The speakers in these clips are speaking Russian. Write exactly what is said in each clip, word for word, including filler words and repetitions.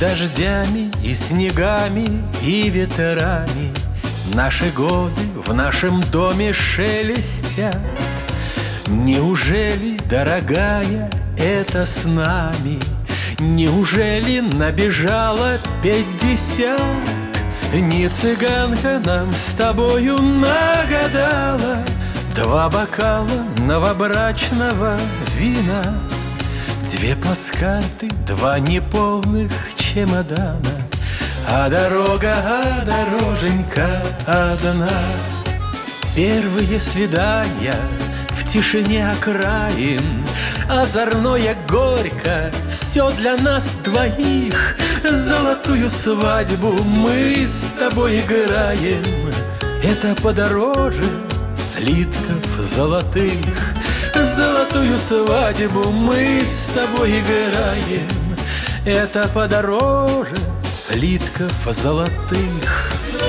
дождями, и снегами, и ветрами наши годы в нашем доме шелестят. Неужели, дорогая, это с нами? Неужели набежало пятьдесят? Не цыганка нам с тобою нагадала два бокала новобрачного вина, две плацкарты, два неполных чемодана, а дорога, а дороженька одна. Первые свидания в тишине окраин, озорное горько, все для нас двоих. Золотую свадьбу мы с тобой играем, это подороже слитков золотых. Золотую свадьбу мы с тобой играем, это подороже слитков золотых.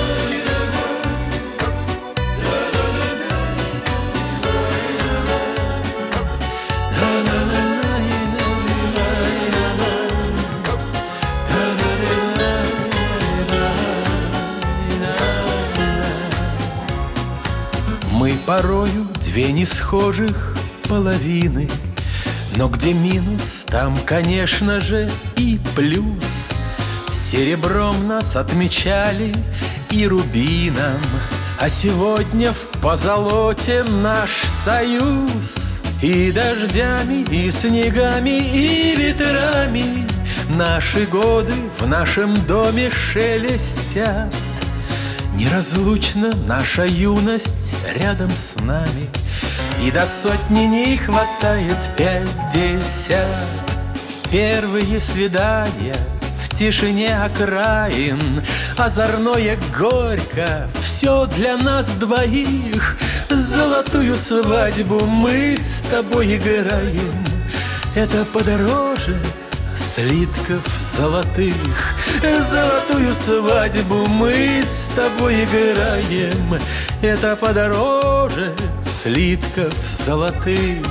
Мы порою две несхожих половины, но где минус, там, конечно же, и плюс. Серебром нас отмечали и рубином, а сегодня в позолоте наш союз. И дождями, и снегами, и ветрами наши годы в нашем доме шелестят. Неразлучна наша юность рядом с нами, и до сотни не хватает пятьдесят. Первые свидания в тишине окраин, озорное горько, все для нас двоих. Золотую свадьбу мы с тобой играем, это подороже слитков золотых. Золотую свадьбу мы с тобой играем, это подороже слитков золотых.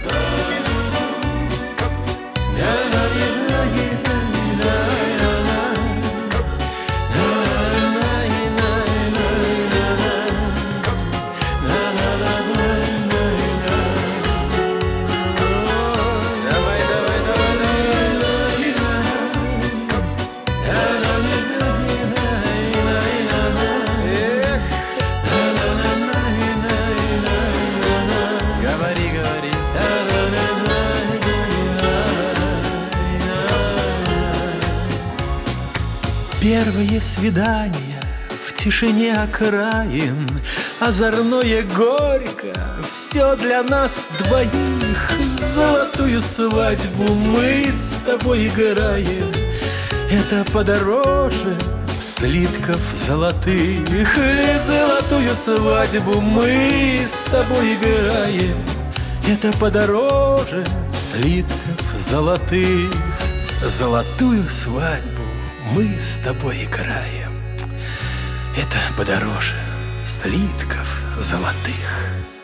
Первые свидания в тишине окраин, озорное горько, все для нас двоих. Золотую свадьбу мы с тобой играем, это подороже слитков золотых. Золотую свадьбу мы с тобой играем, это подороже слитков золотых. Золотую свадьбу мы с тобой играем, это подороже слитков золотых.